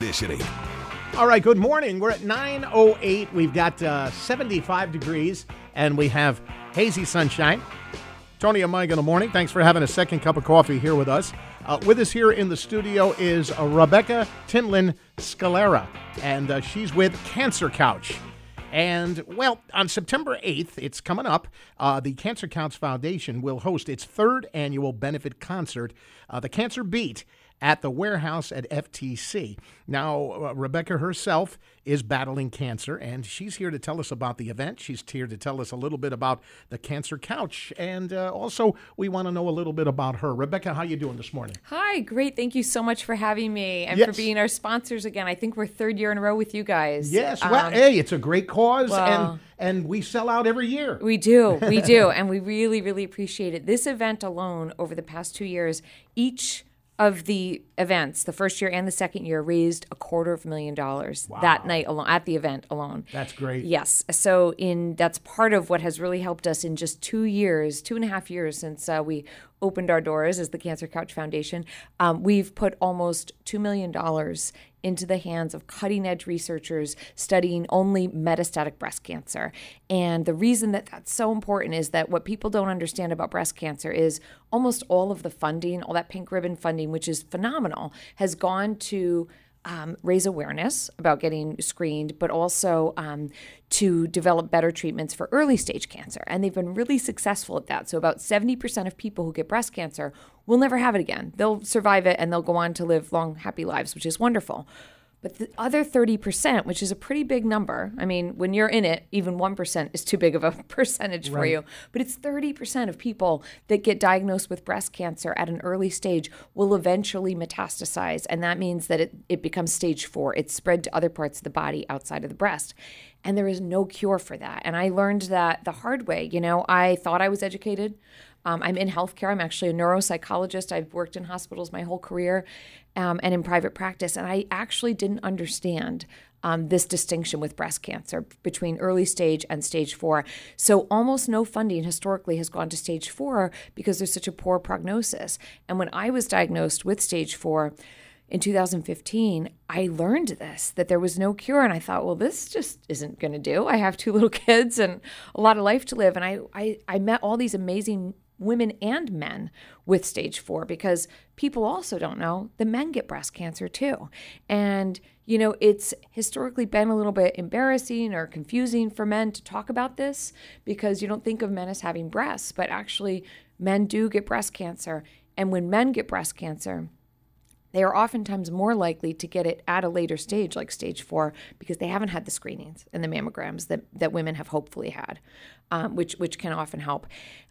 conditioning. All right, good morning. We're at 9:08. We've got 75 degrees, and we have hazy sunshine. Tony and Mike in the morning. Thanks for having a second cup of coffee here with us. With us here in the studio is Rebecca Tinlin Scalera, and she's with Cancer Couch. And, well, on September 8th, it's coming up, the Cancer Couch Foundation will host its third annual benefit concert, the Cancer Beat, at the warehouse at FTC. Now, Rebecca herself is battling cancer, and she's here to tell us about the event. She's here to tell us a little bit about the Cancer Couch, and also we want to know a little bit about her. Rebecca, how you doing this morning? Hi, great. Thank you so much for having me and Yes. for being our sponsors again. I think we're third year in a row with you guys. Yes, well, hey, it's a great cause, and we sell out every year. We do, and we really, really appreciate it. This event alone, over the past 2 years, each of the events, the first year and the second year, raised $250,000 that night alone, at the event alone. That's great. Yes. So that's part of what has really helped us in just 2 years, 2.5 years since we opened our doors as the Cancer Couch Foundation. We've put almost $2 million into the hands of cutting-edge researchers studying only metastatic breast cancer. And the reason that that's so important is that what people don't understand about breast cancer is almost all of the funding, all that pink ribbon funding, which is phenomenal, has gone to raise awareness about getting screened, but also to develop better treatments for early stage cancer. And they've been really successful at that. So about 70% of people who get breast cancer will never have it again. They'll survive it and they'll go on to live long, happy lives, which is wonderful. But the other 30%, which is a pretty big number, I mean, when you're in it, even 1% is too big of a percentage for you. But it's 30% of people that get diagnosed with breast cancer at an early stage will eventually metastasize. And that means that it becomes stage 4. It's spread to other parts of the body outside of the breast. And there is no cure for that. And I learned that the hard way. You know, I thought I was educated. I'm in healthcare. I'm actually a neuropsychologist. I've worked in hospitals my whole career and in private practice. And I actually didn't understand this distinction with breast cancer between early stage and stage 4. So almost no funding historically has gone to stage 4 because there's such a poor prognosis. And when I was diagnosed with stage 4, in 2015, I learned this, that there was no cure. And I thought, well, this just isn't going to do. I have 2 little kids and a lot of life to live. And I met all these amazing women and men with stage 4 because people also don't know that men get breast cancer too. And, you know, it's historically been a little bit embarrassing or confusing for men to talk about this because you don't think of men as having breasts, but actually men do get breast cancer. And when men get breast cancer, they are oftentimes more likely to get it at a later stage, like stage 4, because they haven't had the screenings and the mammograms that women have hopefully had, which can often help.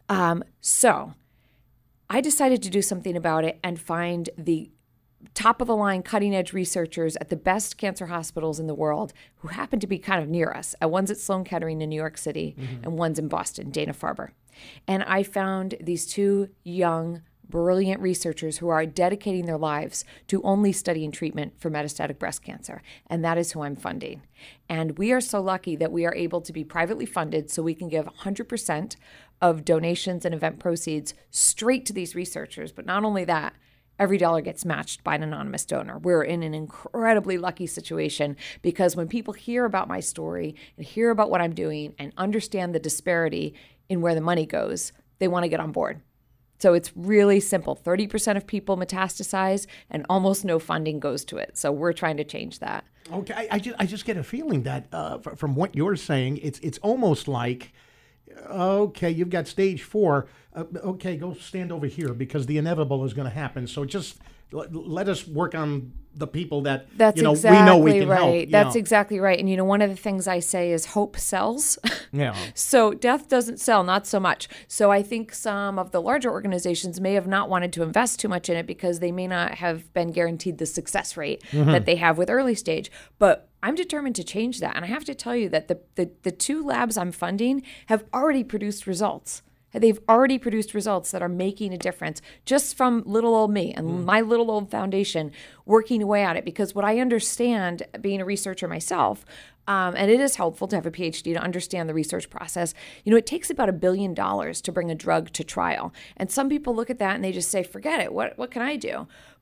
So I decided to do something about it and find the top-of-the-line, cutting-edge researchers at the best cancer hospitals in the world who happen to be kind of near us. One's at Sloan Kettering in New York City, and one's in Boston, Dana-Farber. And I found these 2 young, brilliant researchers who are dedicating their lives to only studying treatment for metastatic breast cancer. And that is who I'm funding. And we are so lucky that we are able to be privately funded so we can give 100% of donations and event proceeds straight to these researchers. But not only that, every dollar gets matched by an anonymous donor. We're in an incredibly lucky situation because when people hear about my story and hear about what I'm doing and understand the disparity in where the money goes, they want to get on board. So it's really simple. 30% of people metastasize and almost no funding goes to it. So we're trying to change that. Okay, I just get a feeling that from what you're saying, it's almost like, okay, you've got stage 4. Okay, go stand over here because the inevitable is going to happen. So just let us work on the people that That's we know we can right. help. That's exactly right. And one of the things I say is hope sells. Yeah. So death doesn't sell, not so much. So I think some of the larger organizations may have not wanted to invest too much in it because they may not have been guaranteed the success rate that they have with early stage. But I'm determined to change that. And I have to tell you that the 2 labs I'm funding have already produced results. They've already produced results that are making a difference just from little old me and my little old foundation working away at it. Because what I understand, being a researcher myself, and it is helpful to have a PhD to understand the research process. It takes about $1 billion to bring a drug to trial. And some people look at that and they just say, forget it. What can I do?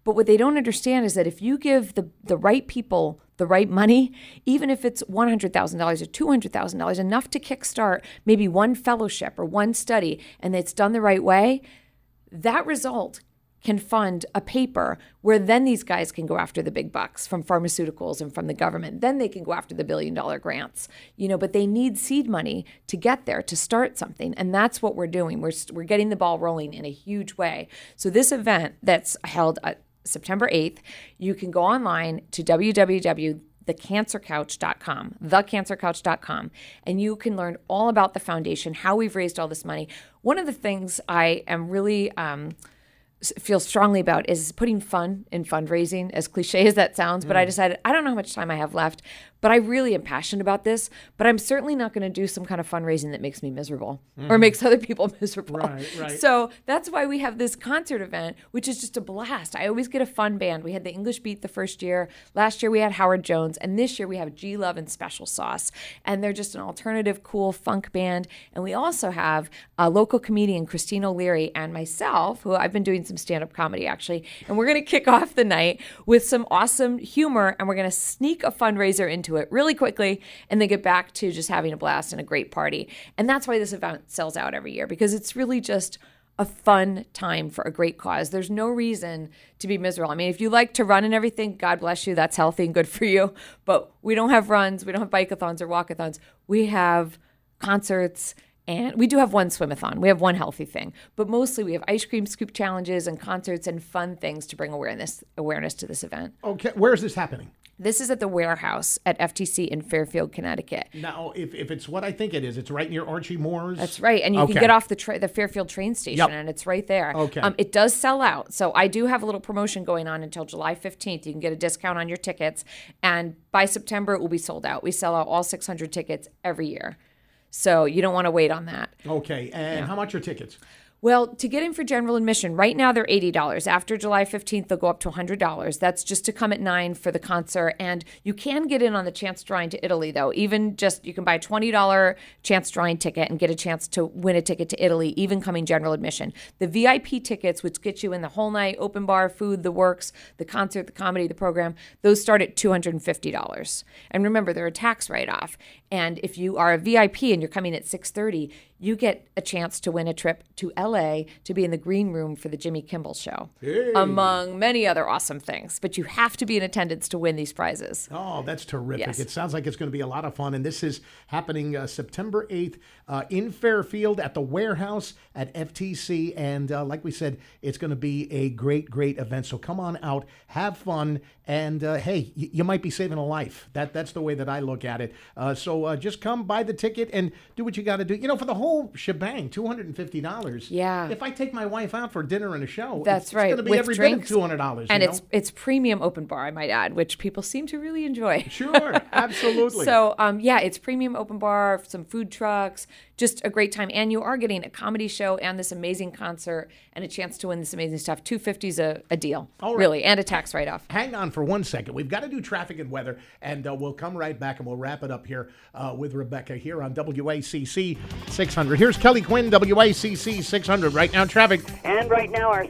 But what they don't understand is that if you give the right people the right money, even if it's $100,000 or $200,000, enough to kickstart maybe one fellowship or one study, and it's done the right way, that result can fund a paper where then these guys can go after the big bucks from pharmaceuticals and from the government. Then they can go after the billion-dollar grants, but they need seed money to get there, to start something. And that's what we're doing. We're getting the ball rolling in a huge way. So this event that's held September 8th, you can go online to www.thecancercouch.com, thecancercouch.com, and you can learn all about the foundation, how we've raised all this money. One of the things I am really feel strongly about is putting fun in fundraising, as cliche as that sounds, but I decided I don't know how much time I have left, but I really am passionate about this, but I'm certainly not going to do some kind of fundraising that makes me miserable or makes other people miserable. Right. So that's why we have this concert event, which is just a blast. I always get a fun band. We had the English Beat the first year. Last year we had Howard Jones, and this year we have G Love and Special Sauce, and they're just an alternative, cool funk band. And we also have a local comedian, Christine O'Leary, and myself, who I've been doing some stand-up comedy actually, and we're going to kick off the night with some awesome humor, and we're going to sneak a fundraiser into it really quickly and then get back to just having a blast and a great party. And that's why this event sells out every year, because it's really just a fun time for a great cause. There's no reason to be miserable. I mean, if you like to run and everything, God bless you, that's healthy and good for you. But we don't have runs, we don't have bike-a-thons or walk-a-thons. We have concerts, and we do have one swim-a-thon. We have one healthy thing. But mostly we have ice cream scoop challenges and concerts and fun things to bring awareness to this event. Okay, where is this happening? This is at the Warehouse at FTC in Fairfield, Connecticut. Now, if it's what I think it is, it's right near Archie Moore's. That's right. And you can get off the Fairfield train station, and it's right there. Okay. It does sell out. So I do have a little promotion going on until July 15th. You can get a discount on your tickets. And by September, it will be sold out. We sell out all 600 tickets every year. So you don't want to wait on that. Okay. And how much are tickets? Well, to get in for general admission, right now they're $80. After July 15th, they'll go up to $100. That's just to come at 9 for the concert. And you can get in on the chance drawing to Italy, though. Even just, you can buy a $20 chance drawing ticket and get a chance to win a ticket to Italy, even coming general admission. The VIP tickets, which get you in the whole night, open bar, food, the works, the concert, the comedy, the program, those start at $250. And remember, they're a tax write-off. And if you are a VIP and you're coming at 6:30, you get a chance to win a trip to LA to be in the green room for the Jimmy Kimmel show, among many other awesome things. But you have to be in attendance to win these prizes. Oh, that's terrific. Yes. It sounds like it's going to be a lot of fun. And this is happening September 8th in Fairfield at the Warehouse at FTC. And like we said, it's going to be a great, great event. So come on out, have fun, and hey, you might be saving a life. That's the way that I look at it. So just come, buy the ticket, and do what you got to do. For the whole shebang, $250. Yeah. If I take my wife out for dinner and a show, that's right. It's going to be With every drinks, bit of $200. And it's premium open bar, I might add, which people seem to really enjoy. Sure, absolutely. So, it's premium open bar, some food trucks, just a great time. And you are getting a comedy show and this amazing concert and a chance to win this amazing stuff. $250 is a deal, really, and a tax write-off. Hang on for 1 second. We've got to do traffic and weather, and we'll come right back and we'll wrap it up here with Rebecca here on WACC 600. Here's Kelly Quinn, WACC 600. Right now, traffic. And right now, our